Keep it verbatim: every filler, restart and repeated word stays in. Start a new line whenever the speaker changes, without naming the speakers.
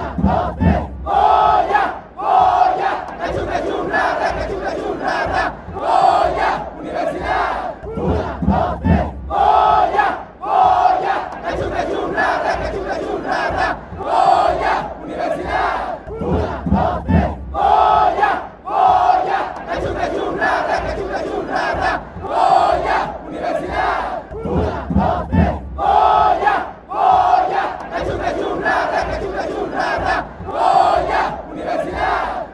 dos, tres. Goya, Goya, cachun, cachun, rata, cachun, cachun, rata. Goya, universidad. Una, dos, tres. Goya, Goya, cachun, cachun, rata, cachun, cachun, rata. Goya, universidad. Una, dos,